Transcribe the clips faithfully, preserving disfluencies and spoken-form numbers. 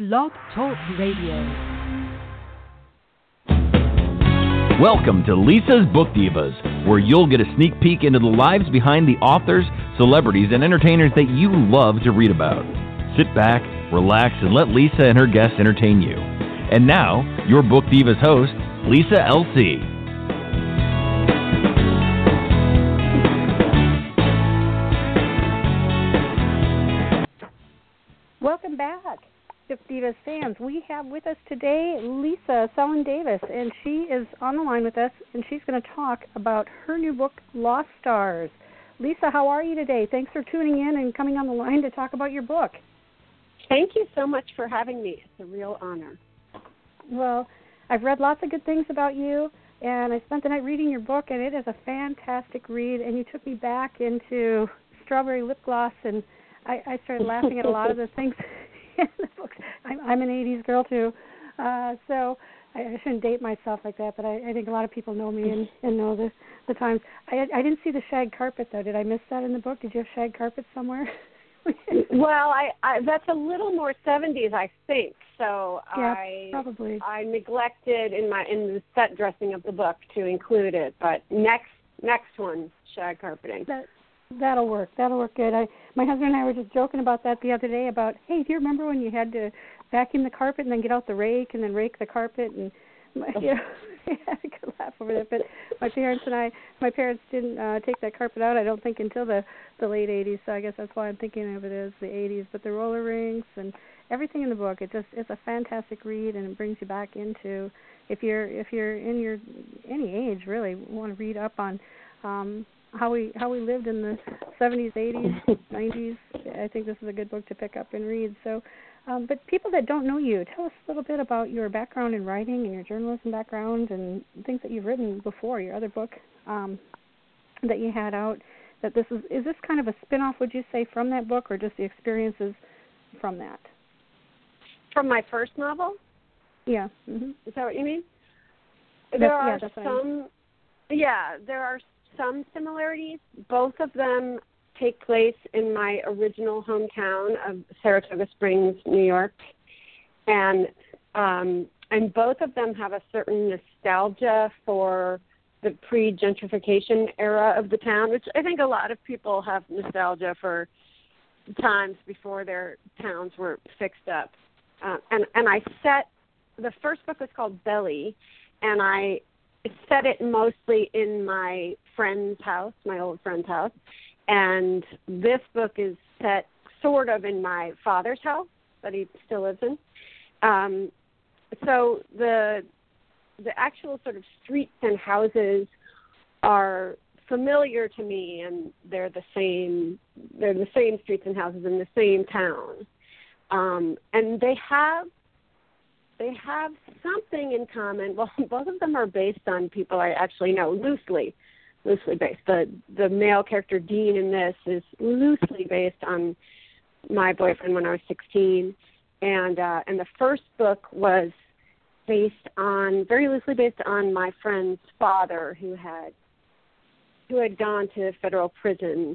Blog Talk Radio. Welcome to Lisa's Book Divas, where you'll get a sneak peek into the lives behind the authors, celebrities, and entertainers that you love to read about. Sit back, relax, and let Lisa and her guests entertain you. And now, your Book Divas host, Lisa L C. Welcome back, Book Divas fans. We have with us today Lisa Selin Davis, and she is on the line with us, and she's going to talk about her new book, Lost Stars. Lisa, how are you today? Thanks for tuning in and coming on the line to talk about your book. Thank you so much for having me. It's a real honor. Well, I've read lots of good things about you, and I spent the night reading your book, and it is a fantastic read, and you took me back into strawberry lip gloss, and I, I started laughing at a lot of the things in the books. I'm, I'm an eighties girl, too, uh, so I, I shouldn't date myself like that, but I, I think a lot of people know me and, and know the, the times. I, I didn't see the shag carpet, though. Did I miss that in the book? Did you have shag carpet somewhere? Well, I, I that's a little more seventies, I think. So yeah, I probably. I neglected in my in the set dressing of the book to include it. But next next one, shag carpeting. That, that'll work. That'll work good. I my husband and I were just joking about that the other day. About hey, do you remember when you had to vacuum the carpet and then get out the rake and then rake the carpet and my, you know, I had a good laugh over that. But my parents and I, my parents didn't uh, take that carpet out, I don't think, until the, the late eighties. So I guess that's why I'm thinking of it as the eighties. But the roller rinks and everything in the book, it just it's a fantastic read, and it brings you back into if you're if you're in your any age really want to read up on um, how we how we lived in the seventies, eighties, nineties. I think this is a good book to pick up and read. So. Um, but people that don't know you, tell us a little bit about your background in writing and your journalism background and things that you've written before, your other book um, that you had out. That this is is this kind of a spin-off, would you say, from that book, or just the experiences from that? From my first novel? Yeah. Mm-hmm. Is that what you mean? That's, there are yeah, some. Yeah, there are some similarities. Both of them take place in my original hometown of Saratoga Springs, New York, and um, and both of them have a certain nostalgia for the pre-gentrification era of the town, which I think a lot of people have nostalgia for times before their towns were fixed up. Uh, and and I set the first book was called Belly, and I set it mostly in my friend's house, my old friend's house. And this book is set sort of in my father's house that he still lives in. Um, so the the actual sort of streets and houses are familiar to me, and they're the same. They're the same streets and houses in the same town, um, and they have they have something in common. Well, both of them are based on people I actually know loosely. Loosely based. The the male character Dean in this is loosely based on my boyfriend when I was sixteen, and uh, and the first book was based on very loosely based on my friend's father who had who had gone to federal prison,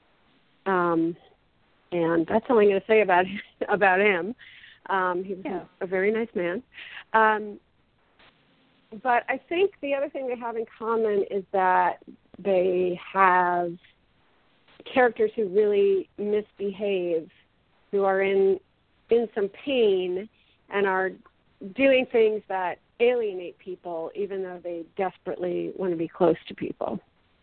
um, and that's all I'm going to say about about him. Um, he was yeah. a, a very nice man. Um, But I think the other thing they have in common is that they have characters who really misbehave, who are in in some pain and are doing things that alienate people, even though they desperately want to be close to people.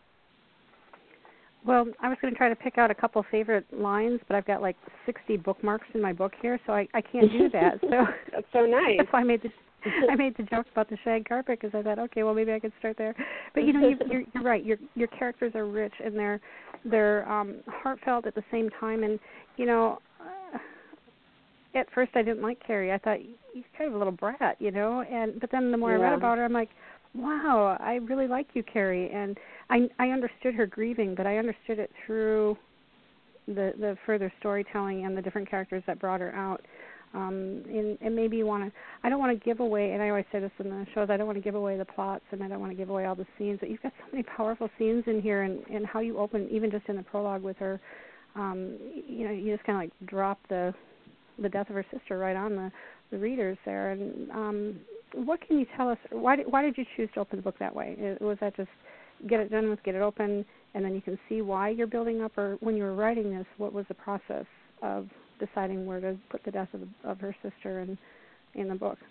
Well, I was going to try to pick out a couple favorite lines, but I've got like sixty bookmarks in my book here, so I, I can't do that. So that's so nice. That's why I made the I made the joke about the shag carpet because I thought, okay, well maybe I could start there. But you know, you, you're, you're right. Your your characters are rich and they're they're um, heartfelt at the same time. And you know, uh, at first I didn't like Carrie. I thought he's kind of a little brat, you know. And but then the more yeah. I read about her, I'm like, wow, I really like you, Carrie. And I I understood her grieving, but I understood it through the the further storytelling and the different characters that brought her out. Um, and, and maybe you want to, I don't want to give away, and I always say this in the shows, I don't want to give away the plots and I don't want to give away all the scenes, but you've got so many powerful scenes in here, and, and how you open, even just in the prologue with her, um, you know, you just kind of like drop the the death of her sister right on the, the readers there. And um, what can you tell us? Why did, why did you choose to open the book that way? It, was that just get it done with, get it open, and then you can see why you're building up? Or when you were writing this, what was the process of deciding where to put the death of, of her sister in, in the book?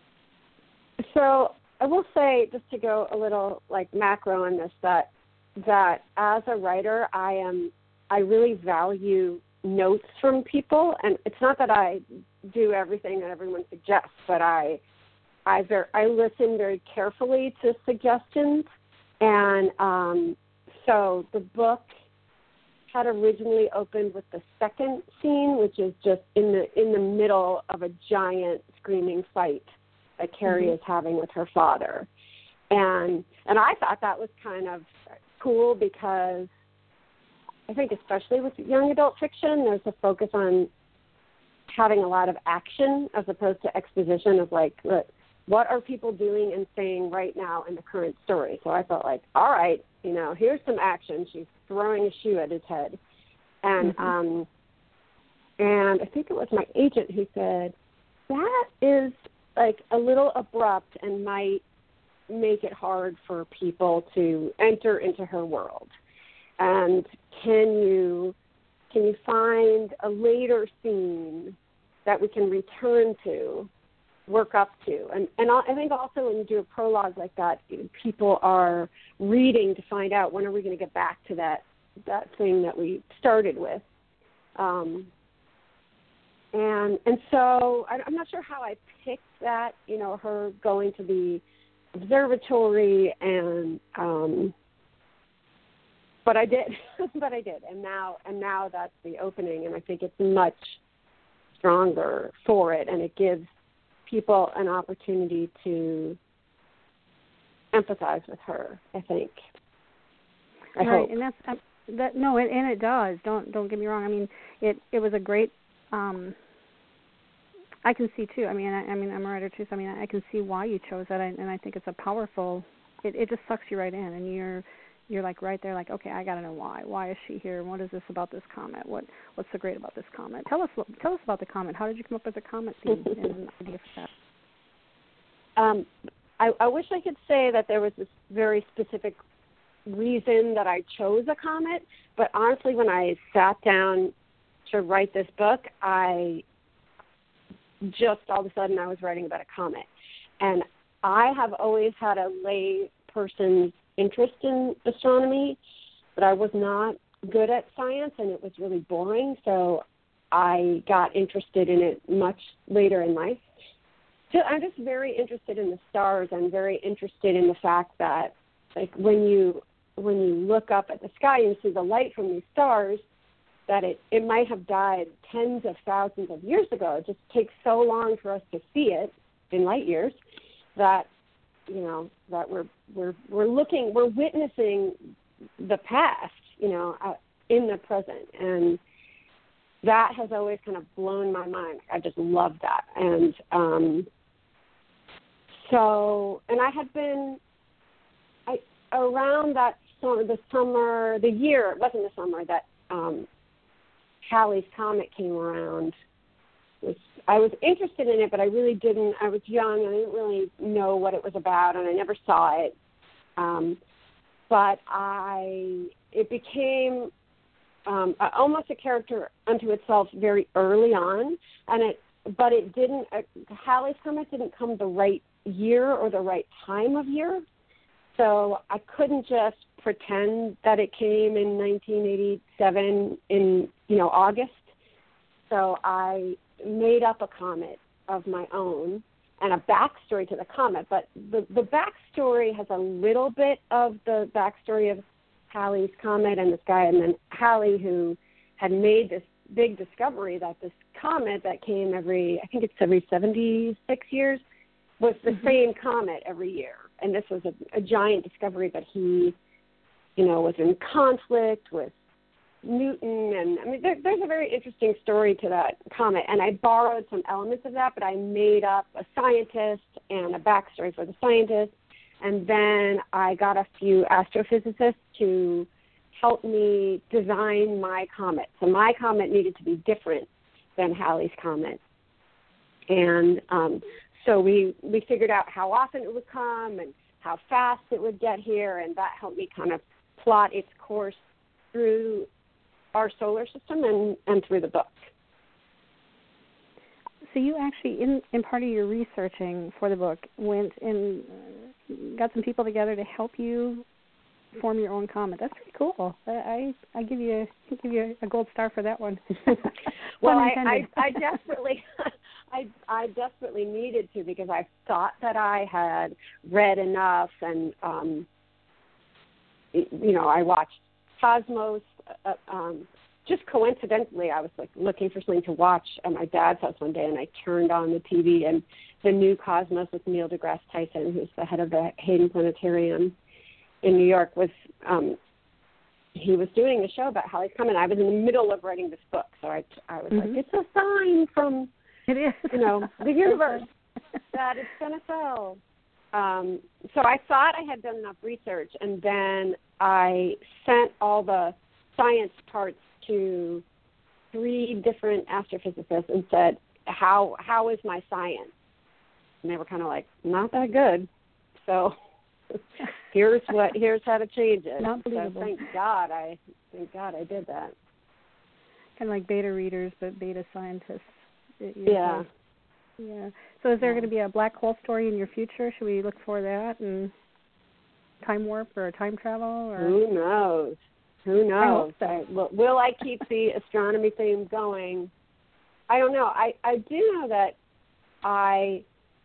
So I will say, just to go a little like macro on this, that that as a writer, I am I really value notes from people, and it's not that I do everything that everyone suggests, but I I ver- I listen very carefully to suggestions, and um, so the book had originally opened with the second scene, which is just in the in the middle of a giant screaming fight that Carrie mm-hmm. is having with her father, and and I thought that was kind of cool because I think especially with young adult fiction, there's a focus on having a lot of action as opposed to exposition of like, what are people doing and saying right now in the current story? So I felt like, all right, you know, here's some action. She's throwing a shoe at his head. And mm-hmm. um, and I think it was my agent who said, that is like a little abrupt and might make it hard for people to enter into her world. And can you can you find a later scene that we can return to, work up to? And and I think also when you do a prologue like that, people are reading to find out when are we going to get back to that that thing that we started with. Um, and and so I, I'm not sure how I picked that, you know, her going to the observatory and um, but I did, but I did, and now and now that's the opening, and I think it's much stronger for it, and it gives people an opportunity to empathize with her. I think. I right, hope. and that's uh, that. No, it, and it does. Don't don't get me wrong. I mean, it it was a great. Um, I can see too. I mean, I, I mean, I'm a writer too, so I mean, I can see why you chose that, and I think it's a powerful. It, it just sucks you right in, and you're. You're like right there, like, okay, I got to know why. Why is she here? What is this about this comet? What What's so great about this comet? Tell us Tell us about the comet. How did you come up with the comet theme and an idea for that? Um, I, I wish I could say that there was this very specific reason that I chose a comet, but honestly, when I sat down to write this book, I just all of a sudden I was writing about a comet, and I have always had a lay person's interest in astronomy, but I was not good at science and it was really boring, so I got interested in it much later in life. So I'm just very interested in the stars. I'm very interested in the fact that, like, when you when you look up at the sky and you see the light from these stars, that it, it might have died tens of thousands of years ago. It just takes so long for us to see it in light years that you know, that we're we're we're looking, we're witnessing the past, you know, uh, in the present, and that has always kind of blown my mind. I just love that, and um, so, and I had been, I around that summer, the summer, the year, it wasn't the summer that um, Halley's Comet came around. Was, I was interested in it, but I really didn't. I was young, and I didn't really know what it was about, and I never saw it. Um, but I, it became um, almost a character unto itself very early on, and it, but it didn't. Uh, Halley's Comet didn't come the right year or the right time of year, so I couldn't just pretend that it came in nineteen eighty-seven in you know August. So I made up a comet of my own and a backstory to the comet, but the, the backstory has a little bit of the backstory of Halley's Comet and this guy, and then Halley, who had made this big discovery that this comet that came every, I think it's every seventy-six years, was the mm-hmm. same comet every year. And this was a, a giant discovery that he, you know, was in conflict with Newton, and I mean, there, there's a very interesting story to that comet, and I borrowed some elements of that, but I made up a scientist and a backstory for the scientist, and then I got a few astrophysicists to help me design my comet. So my comet needed to be different than Halley's Comet. And um, so we, we figured out how often it would come and how fast it would get here, and that helped me kind of plot its course through our solar system and, and through the book. So you actually, in, in part of your researching for the book, went and uh, got some people together to help you form your own comet. That's pretty cool. I I, I give you I give you a gold star for that one. Well, I, I I desperately I I desperately needed to, because I thought that I had read enough, and um, you know, I watched Cosmos. Uh, um, just coincidentally, I was like looking for something to watch at my dad's house one day, and I turned on the T V, and the new Cosmos with Neil deGrasse Tyson, who's the head of the Hayden Planetarium in New York, was um, he was doing a show about Halley's Comet. I was in the middle of writing this book, so I I was mm-hmm. like, it's a sign from it is. you know the universe that it's going to fail. Um, so I thought I had done enough research, and then I sent all the science parts to three different astrophysicists and said, how how is my science? And they were kind of like, not that good. So here's what here's how to change it. Not believable. So thank God I thank God I did that. Kind of like beta readers, but beta scientists. Yeah. Like, yeah. So is there yeah. going to be a black hole story in your future? Should we look for that? And time warp or time travel? Or who knows? Who knows? I I, will, will I keep the astronomy theme going? I don't know. I, I do know that I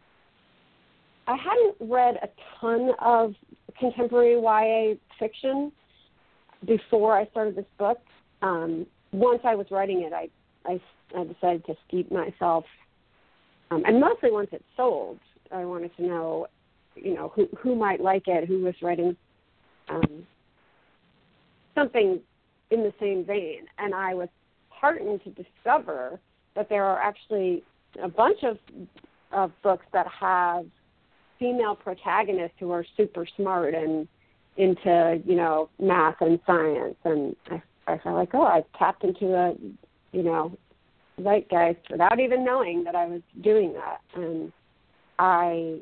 I hadn't read a ton of contemporary Y A fiction before I started this book. Um, once I was writing it, I, I, I decided to steep myself, um, and mostly once it sold, I wanted to know, you know, who who might like it, who was writing um, something in the same vein. And I was heartened to discover that there are actually a bunch of, of books that have female protagonists who are super smart and into, you know, math and science. And I, I felt like, oh, I tapped into a, you know, zeitgeist without even knowing that I was doing that. And I,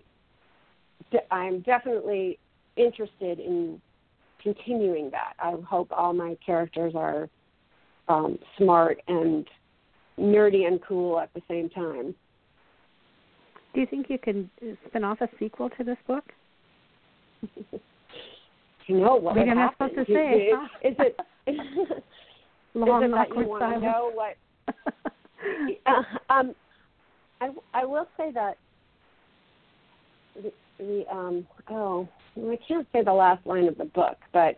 I'm definitely interested in continuing that. I hope all my characters are um, smart and nerdy and cool at the same time. Do you think you could spin off a sequel to this book? You know what Maybe would I'm not happen? supposed to say. Is, is it long, is it that awkward you want to silence? know what? uh, um, I I will say that the, the um oh I can't say the last line of the book, but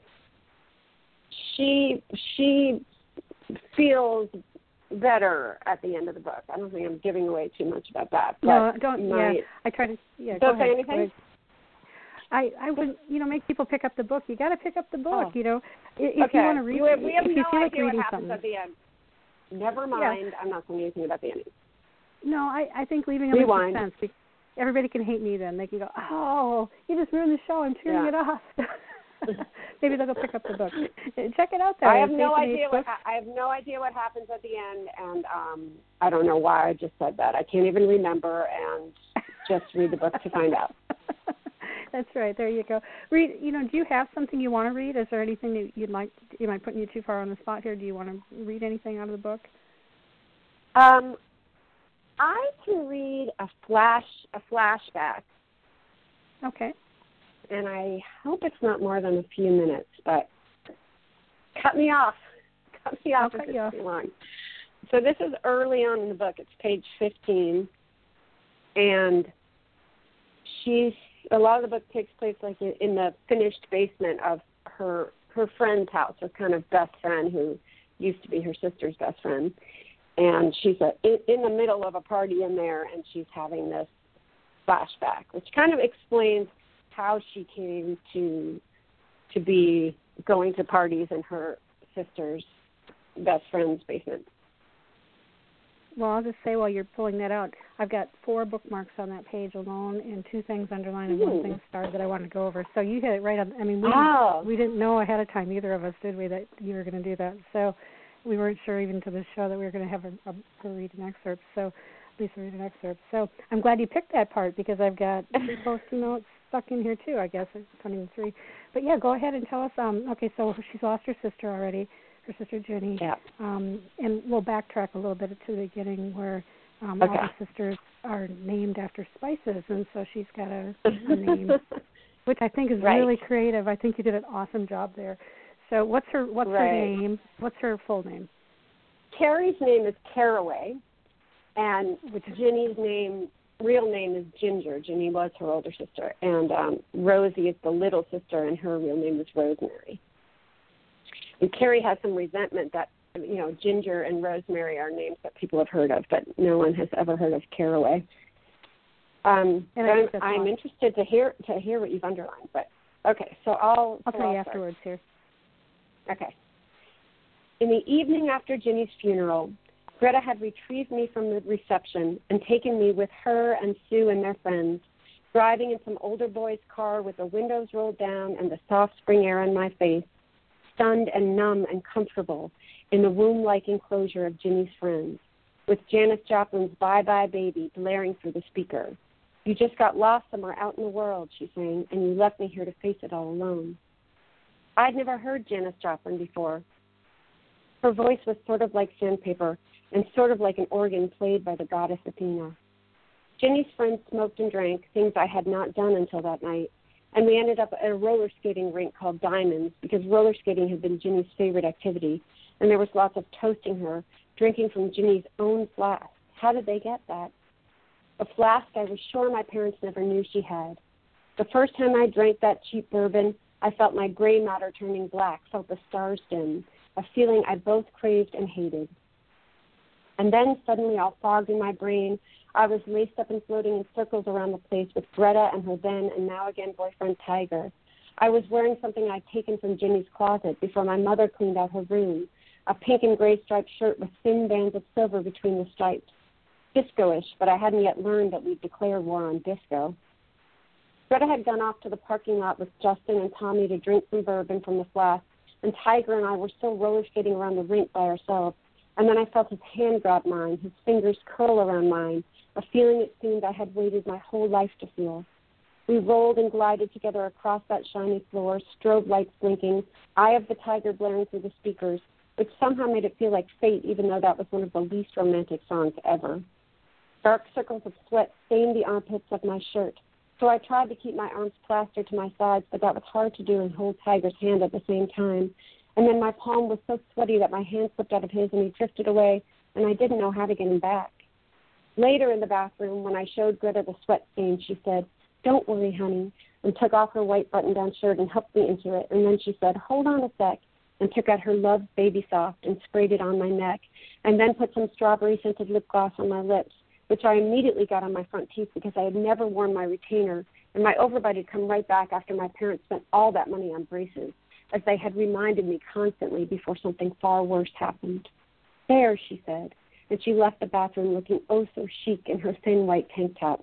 she she feels better at the end of the book. I don't think I'm giving away too much about that. But no, don't. my, yeah, I try to. Yeah, don't go say ahead, anything. go ahead. I I would you know make people pick up the book. You got to pick up the book. Oh. You know, if okay. you want to read, you have, we have if no you feel like idea what reading happens something. at the end. Never mind. Yeah. I'm not saying anything about the ending. No, I I think leaving them Rewind. in suspense. Everybody can hate me then. They can go, oh, you just ruined the show. I'm turning Yeah. it off. Maybe they'll go pick up the book. Check it out there. I have no Jason idea H. what Books. I have no idea what happens at the end, and um, I don't know why I just said that. I can't even remember, and just read the book to find out. That's right. There you go. Read. You know, do you have something you want to read? Is there anything that you'd like? Am I putting you too far on the spot here? Do you want to read anything out of the book? Um, I can read a flash a flashback. Okay. And I hope it's not more than a few minutes, but cut me off. Cut me off I'll if cut you it's off. too long. So this is early on in the book. It's page fifteen, and she's a lot of the book takes place like in, in the finished basement of her her friend's house, her kind of best friend who used to be her sister's best friend, and she's a, in, in the middle of a party in there, and she's having this flashback, which kind of explains how she came to to be going to parties in her sister's best friend's basement. Well, I'll just say while you're pulling that out, I've got four bookmarks on that page alone and two things underlined and one thing starred that I want to go over. So you hit it right on. I mean, we, oh. we didn't know ahead of time, either of us, did we, that you were going to do that. So we weren't sure even to the show that we were going to have a, a, her read an excerpt. So Lisa read an excerpt. So I'm glad you picked that part because I've got three post-it notes stuck in here too. I guess counting three. But yeah, go ahead and tell us. Um, okay, so she's lost her sister already, her sister Jenny. Yeah. Um, and we'll backtrack a little bit to the beginning where um, okay. all the sisters are named after spices, and so she's got a, a name, which I think is right. really creative. I think you did an awesome job there. So what's her what's right. her name? What's her full name? Carrie's name is Caraway, and Which Ginny's name, real name is Ginger. Ginny was her older sister, and um, Rosie is the little sister, and her real name is Rosemary. And Carrie has some resentment that, you know, Ginger and Rosemary are names that people have heard of, but no one has ever heard of Caraway. Um, and I'm, I'm awesome. interested to hear to hear what you've underlined, but okay, so I'll I'll so tell I'll you start. afterwards here. Okay. In the evening after Ginny's funeral, Greta had retrieved me from the reception and taken me with her and Sue and their friends, driving in some older boy's car with the windows rolled down and the soft spring air on my face, stunned and numb and comfortable in the womb-like enclosure of Ginny's friends, with Janis Joplin's Bye-Bye Baby blaring through the speaker. You just got lost somewhere out in the world, she sang, and you left me here to face it all alone. I'd never heard Janis Joplin before. Her voice was sort of like sandpaper and sort of like an organ played by the goddess Athena. Ginny's friends smoked and drank, things I had not done until that night, and we ended up at a roller skating rink called Diamonds because roller skating had been Ginny's favorite activity, and there was lots of toasting her, drinking from Ginny's own flask. How did they get that? A flask I was sure my parents never knew she had. The first time I drank that cheap bourbon, I felt my gray matter turning black, felt the stars dim, a feeling I both craved and hated. And then suddenly, all fogged in my brain, I was laced up and floating in circles around the place with Greta and her then and now again boyfriend Tiger. I was wearing something I'd taken from Ginny's closet before my mother cleaned out her room, a pink and gray striped shirt with thin bands of silver between the stripes. Disco-ish, but I hadn't yet learned that we'd declared war on disco. Greta had gone off to the parking lot with Justin and Tommy to drink some bourbon from the flask, and Tiger and I were still roller skating around the rink by ourselves. And then I felt his hand grab mine, his fingers curl around mine, a feeling it seemed I had waited my whole life to feel. We rolled and glided together across that shiny floor, strobe lights blinking, Eye of the Tiger blaring through the speakers, which somehow made it feel like fate, even though that was one of the least romantic songs ever. Dark circles of sweat stained the armpits of my shirt, so I tried to keep my arms plastered to my sides, but that was hard to do and hold Tiger's hand at the same time. And then my palm was so sweaty that my hand slipped out of his and he drifted away, and I didn't know how to get him back. Later in the bathroom, when I showed Greta the sweat stain, she said, "Don't worry, honey," and took off her white button-down shirt and helped me into it. And then she said, "Hold on a sec," and took out her Love Baby Soft and sprayed it on my neck, and then put some strawberry-scented lip gloss on my lips, which I immediately got on my front teeth because I had never worn my retainer, and my overbite had come right back after my parents spent all that money on braces, as they had reminded me constantly before something far worse happened. "There," she said, and she left the bathroom looking oh so chic in her thin white tank top.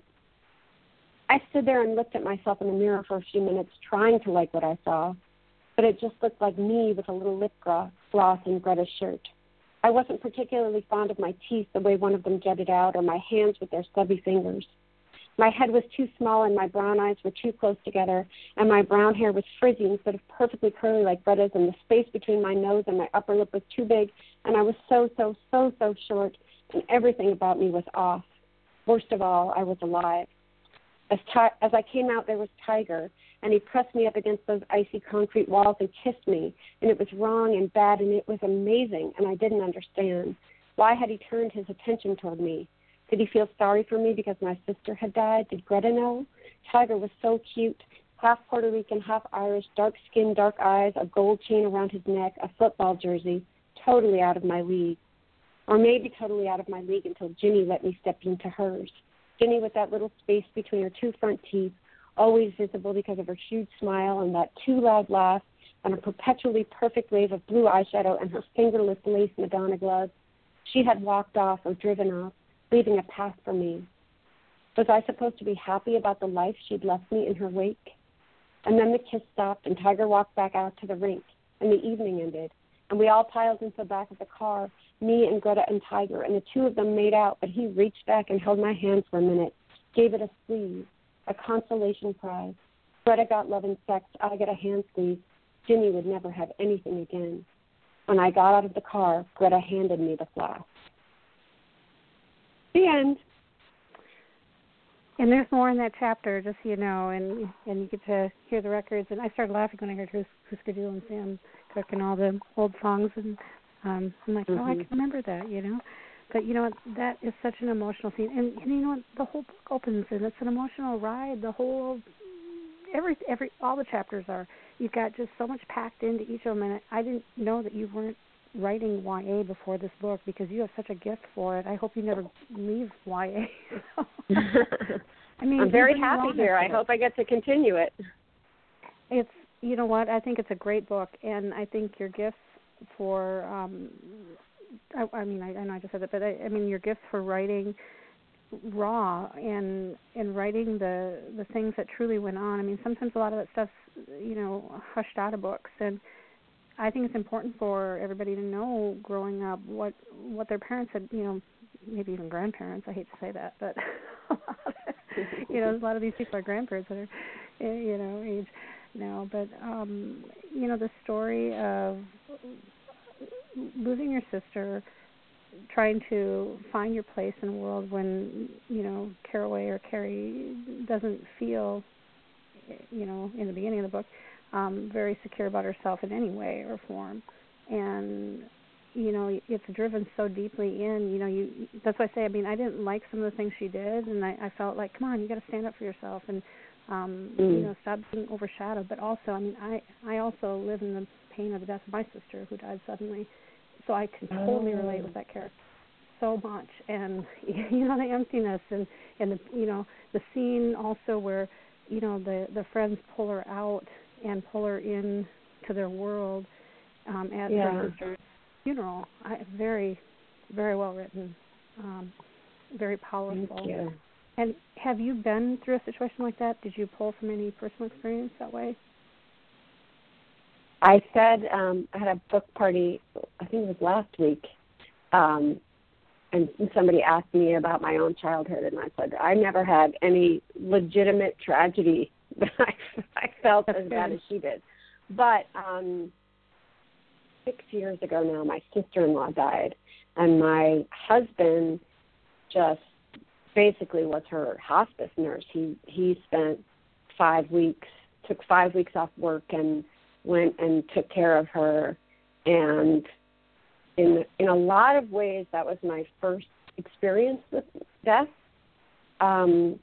I stood there and looked at myself in the mirror for a few minutes, trying to like what I saw, but it just looked like me with a little lip gloss in Greta's shirt. I wasn't particularly fond of my teeth, the way one of them jutted out, or my hands with their stubby fingers. My head was too small and my brown eyes were too close together, and my brown hair was frizzy instead of perfectly curly like Greta's, and the space between my nose and my upper lip was too big, and I was so, so, so, so short, and everything about me was off. Worst of all, I was alive. As, ti- as I came out, there was Tiger, and he pressed me up against those icy concrete walls and kissed me, and it was wrong and bad, and it was amazing, and I didn't understand. Why had he turned his attention toward me? Did he feel sorry for me because my sister had died? Did Greta know? Tiger was so cute, half Puerto Rican, half Irish, dark skin, dark eyes, a gold chain around his neck, a football jersey, totally out of my league. Or maybe totally out of my league until Ginny let me step into hers. Ginny with that little space between her two front teeth, always visible because of her huge smile and that too loud laugh and a perpetually perfect wave of blue eyeshadow and her fingerless lace Madonna gloves. She had walked off or driven off, leaving a path for me. Was I supposed to be happy about the life she'd left me in her wake? And then the kiss stopped and Tiger walked back out to the rink and the evening ended and we all piled into the back of the car, me and Greta and Tiger, and the two of them made out, but he reached back and held my hand for a minute, gave it a squeeze, a consolation prize. Greta got love and sex, I got a hand squeeze. Jimmy would never have anything again. When I got out of the car, Greta handed me the flask. The end. And there's more in that chapter, just so you know, and and you get to hear the records. And I started laughing when I heard Hus- Husker Du and Sam Cooke and all the old songs, and um, I'm like, mm-hmm. oh, I can remember that, you know. But you know what? That is such an emotional scene, and, and you know what? The whole book opens, and it's an emotional ride. The whole, every every all the chapters are. You've got just so much packed into each of them, and I didn't know that you weren't writing Y A before this book because you have such a gift for it. I hope you never leave Y A. I mean, I'm very happy here. I hope I get to continue it. It's, you know what, I think it's a great book, and I think your gifts for, um, I, I mean, I, I know I just said that, but I, I mean, your gifts for writing raw and and writing the the things that truly went on. I mean, sometimes a lot of that stuff's, you know, hushed out of books, and I think it's important for everybody to know growing up what what their parents had, you know, maybe even grandparents. I hate to say that, but you know, a lot of these people are grandparents that are, you know, age now. But um, you know, the story of losing your sister, trying to find your place in the world when, you know, Caraway or Carrie doesn't feel, you know, in the beginning of the book, um, very secure about herself in any way or form. And, you know, it's driven so deeply in, you know, you that's why I say, I mean, I didn't like some of the things she did, and I, I felt like, come on, you got to stand up for yourself and, um, mm. you know, stop being overshadowed. But also, I mean, I, I also live in the pain of the death of my sister who died suddenly. So I can totally oh. relate with that character so much, and you know the emptiness and and the you know the scene also where you know the the friends pull her out and pull her in to their world um, at yeah. her sister's funeral. I, very, very well written, um, very powerful. Thank you. And have you been through a situation like that? Did you pull from any personal experience that way? I said um, I had a book party, I think it was last week, um, and somebody asked me about my own childhood, and I said I never had any legitimate tragedy that I, I felt That's as good. bad as she did. But um, six years ago now, my sister-in-law died, and my husband just basically was her hospice nurse. He he spent five weeks, took five weeks off work and went and took care of her, and in in a lot of ways that was my first experience with death. Um,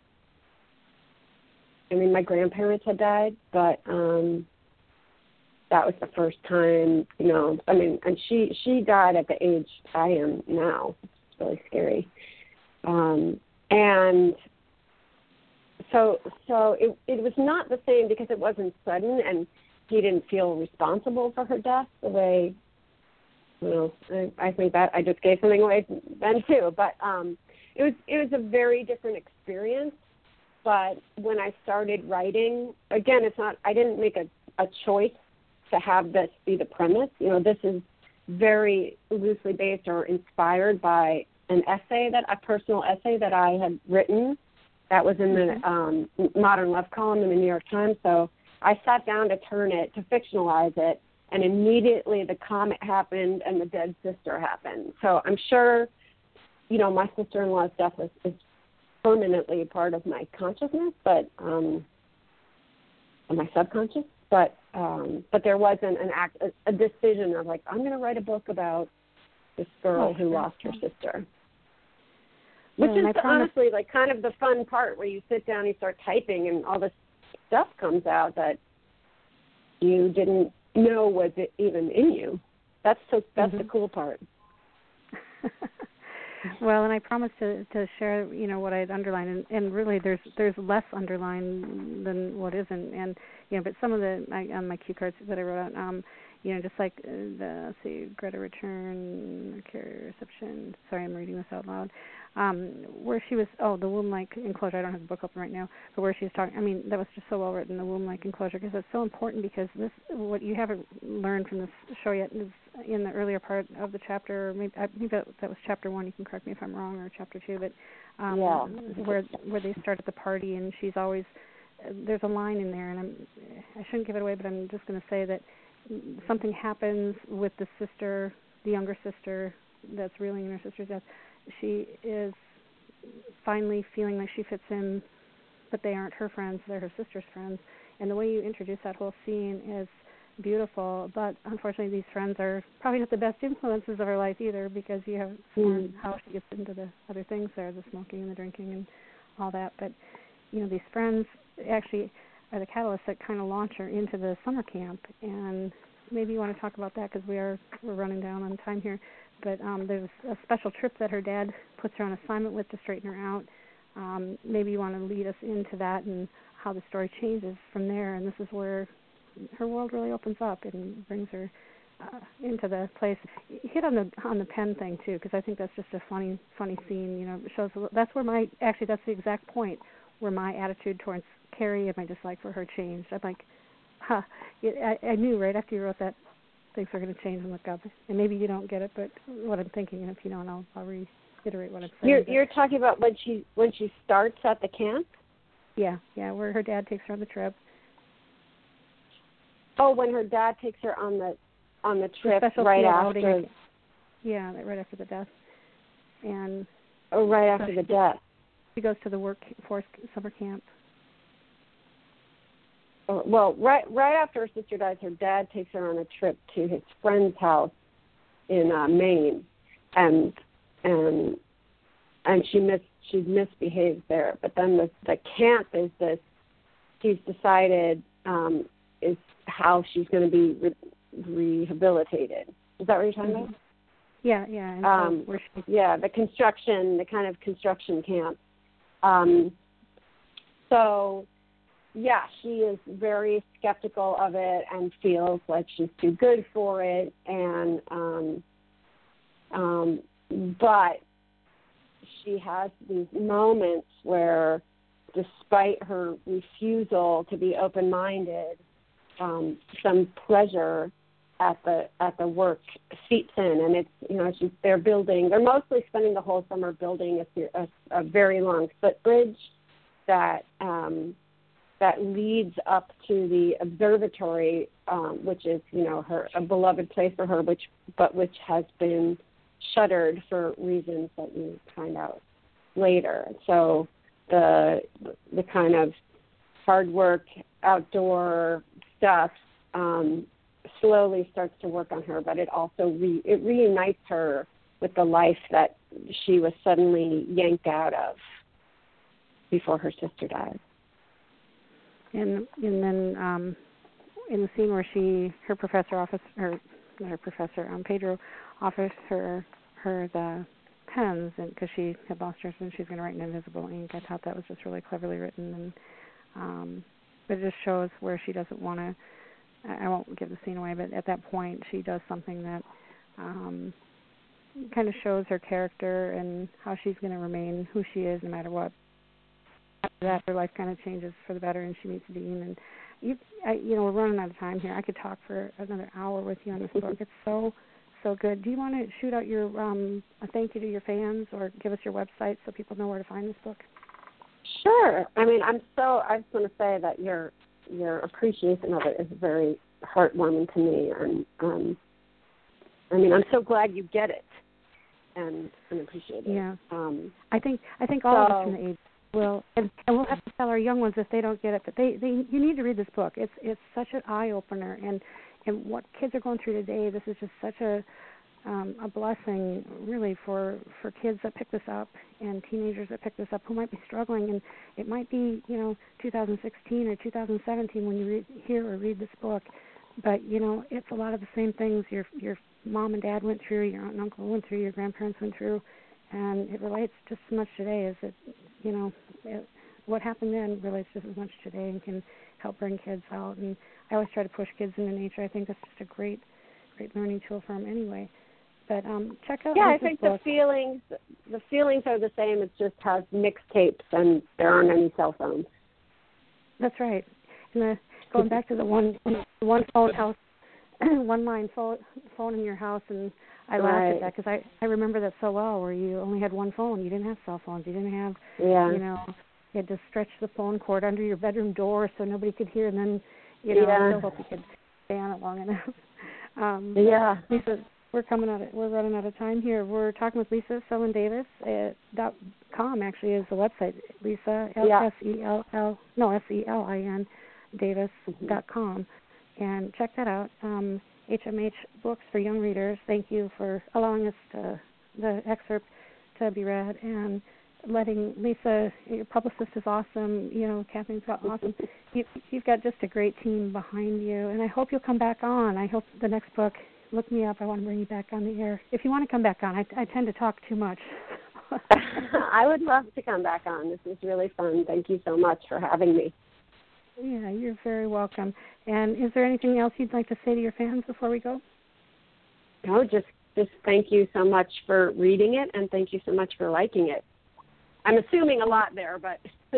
I mean, my grandparents had died, but um, that was the first time, you know, I mean, and she, she died at the age I am now. It's really scary. Um, and so so it, it was not the same because it wasn't sudden, and he didn't feel responsible for her death the way, you know, I, I think that I just gave something away then too. But um, it was it was a very different experience. But when I started writing, again, it's not, I didn't make a, a choice to have this be the premise. You know, this is very loosely based or inspired by an essay, that a personal essay that I had written that was in the um, Modern Love column in the New York Times. So I sat down to turn it, to fictionalize it, and immediately the comet happened and the dead sister happened. So I'm sure, you know, my sister-in-law's death is, is permanently a part of my consciousness, but um, my subconscious. But um, but there wasn't an act, a, a decision of like, I'm going to write a book about this girl oh, who sure. lost her sister. Which yeah, is honestly like kind of the fun part where you sit down and you start typing and all this stuff comes out that you didn't know was it even in you. That's so that's mm-hmm. the cool part. Well, and I promised to, to share, you know, what I'd underlined, and, and really there's there's less underlined than what isn't, and you know, but some of the I, on my cue cards that I wrote out, um, you know, just like uh, the, let's see, Greta Return, Carrier Reception. Sorry, I'm reading this out loud. Um, where she was, oh, the womb-like enclosure. I don't have the book open right now, but where she was talking, I mean, that was just so well written, the womb-like enclosure, because it's so important, because this, what you haven't learned from this show yet is in the earlier part of the chapter, maybe, I think that, that was chapter one, you can correct me if I'm wrong, or chapter two, but um, yeah. where where they start at the party, and she's always, uh, there's a line in there, and I'm, I shouldn't give it away, but I'm just going to say that something happens with the sister, the younger sister, that's reeling in her sister's death. She is finally feeling like she fits in, but they aren't her friends, they're her sister's friends. And the way you introduce that whole scene is beautiful, but unfortunately these friends are probably not the best influences of her life either, because you have mm. how she gets into the other things there, the smoking and the drinking and all that. But, you know, these friends actually are the catalysts that kind of launch her into the summer camp. And maybe you want to talk about that, because we are we're running down on time here. But um, there's a special trip that her dad puts her on assignment with to straighten her out. Um, maybe you want to lead us into that and how the story changes from there. And this is where her world really opens up and brings her uh, into the place. You hit on the on the pen thing too, because I think that's just a funny funny scene. You know, it shows that's where my actually that's the exact point where my attitude towards Carrie and my dislike for her changed. I'm like, huh, I, I knew right after you wrote that things are going to change and look up. And maybe you don't get it, but what I'm thinking, and if you don't, I'll, I'll reiterate what I'm saying. You're, you're talking about when she when she starts at the camp? Yeah, yeah, where her dad takes her on the trip. Oh, when her dad takes her on the on the trip the right after. Yeah, right after the death. And oh, right after so the death. She goes to the workforce summer camp. Well, right right after her sister dies, her dad takes her on a trip to his friend's house in uh, Maine, and and and she mis she misbehaves there. But then the the camp is this. She's decided um, is how she's going to be re- rehabilitated. Is that what you're talking mm-hmm. about? Yeah, yeah. And um, so she... Yeah, the construction, the kind of construction camp. Um, so. Yeah, she is very skeptical of it and feels like she's too good for it. And um, um, but she has these moments where, despite her refusal to be open-minded, um, some pleasure at the at the work seeps in. And it's you know she's, they're building. They're mostly spending the whole summer building a, a, a very long footbridge that. Um, that leads up to the observatory, um, which is, you know, her a beloved place for her, which but which has been shuttered for reasons that you find out later. So the the kind of hard work, outdoor stuff um, slowly starts to work on her, but it also re, it reunites her with the life that she was suddenly yanked out of before her sister died. And and then um, in the scene where she, her professor offers, or not her professor, um, Pedro offers her her the pens, and because she had lost hers and she's going to write in invisible ink. I thought that was just really cleverly written, and um, but it just shows where she doesn't want to. I won't give the scene away, but at that point she does something that um, kind of shows her character and how she's going to remain who she is no matter what. After that, her life kind of changes for the better, and she meets Dean. And you, I, you know, we're running out of time here. I could talk for another hour with you on this book. It's so, so good. Do you want to shoot out your um, a thank you to your fans, or give us your website so people know where to find this book? Sure. I mean, I'm so. I just want to say that your your appreciation of it is very heartwarming to me, and um, I mean, I'm so glad you get it and, and appreciate it. Yeah. Um, I think I think all so, of us in the age. Well, and, and we'll have to tell our young ones if they don't get it. But they, they, you need to read this book. It's it's such an eye opener, and and what kids are going through today. This is just such a um, a blessing, really, for for kids that pick this up and teenagers that pick this up who might be struggling. And it might be you know two thousand sixteen or two thousand seventeen when you read, hear or read this book. But you know it's a lot of the same things your your mom and dad went through, your aunt and uncle went through, your grandparents went through. And it relates just as much today as it, you know, it, what happened then relates just as much today and can help bring kids out. And I always try to push kids into nature. I think that's just a great, great learning tool for them anyway. But um, check out. Yeah, Lisa's I think book. the feelings, the feelings are the same. It just has mixtapes, and there aren't any cell phones. That's right. And the, going back to the one, one phone house, one line phone, phone in your house, and I laughed Right. at that because I, I remember that so well, where you only had one phone. You didn't have cell phones. You didn't have, Yeah. you know, you had to stretch the phone cord under your bedroom door so nobody could hear, and then, you know, Yeah. I still hope you could stay on it long enough. Um, Yeah. Lisa, we're coming out. Of, we're running out of time here. We're talking with Lisa Sellen Davis. At dot com actually is the website. Lisa Yeah. S E L L no S E L I N Davis dot com, and check that out. Um, H M H Books for Young Readers. Thank you for allowing us to, the excerpt to be read and letting Lisa, your publicist is awesome. You know, Kathleen's got awesome. You, you've got just a great team behind you, and I hope you'll come back on. I hope the next book. Look me up. I want to bring you back on the air. If you want to come back on, I, I tend to talk too much. I would love to come back on. This is really fun. Thank you so much for having me. Yeah, you're very welcome. And is there anything else you'd like to say to your fans before we go? No, just just thank you so much for reading it, and thank you so much for liking it. I'm assuming a lot there, but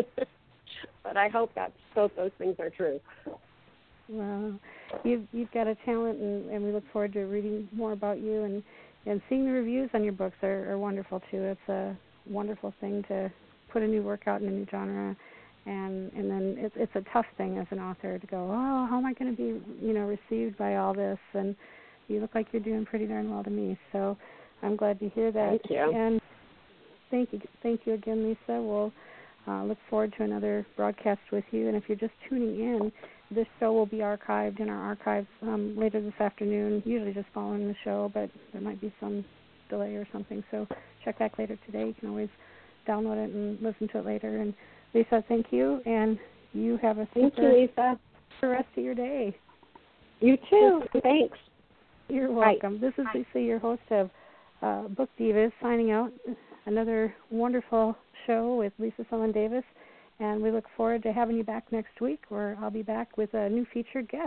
but I hope that both those things are true. Well, you've you've got a talent, and, and we look forward to reading more about you, and, and seeing the reviews on your books are, are wonderful too. It's a wonderful thing to put a new work out in a new genre, and and then it's it's a tough thing as an author to go, oh, how am I going to be, you know, received by all this? And you look like you're doing pretty darn well to me, so I'm glad to hear that. Thank you. And thank you, thank you again, Lisa. We'll uh, look forward to another broadcast with you. And if you're just tuning in, this show will be archived in our archives um, later this afternoon, usually just following the show, but there might be some delay or something. So check back later today. You can always download it and listen to it later. And Lisa, thank you, and you have a Thank super you, Lisa. the rest of your day. You too. Thanks. You're Bye. welcome. This is Lisa, your host of uh, Book Divas, signing out. Another wonderful show with Lisa Sellen Davis, and we look forward to having you back next week, where I'll be back with a new featured guest.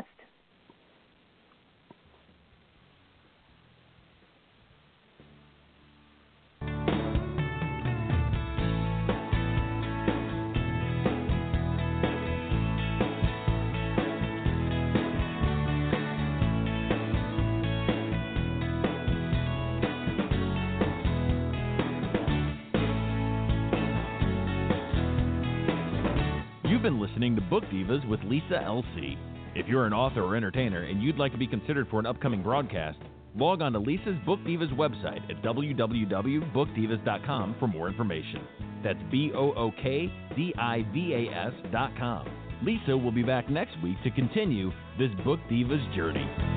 You've been listening to Book Divas with Lisa L C. If you're an author or entertainer and you'd like to be considered for an upcoming broadcast, log on to Lisa's Book Divas website at w w w dot book divas dot com for more information. That's B O O K D I V A S dot com. Lisa will be back next week to continue this Book Divas journey.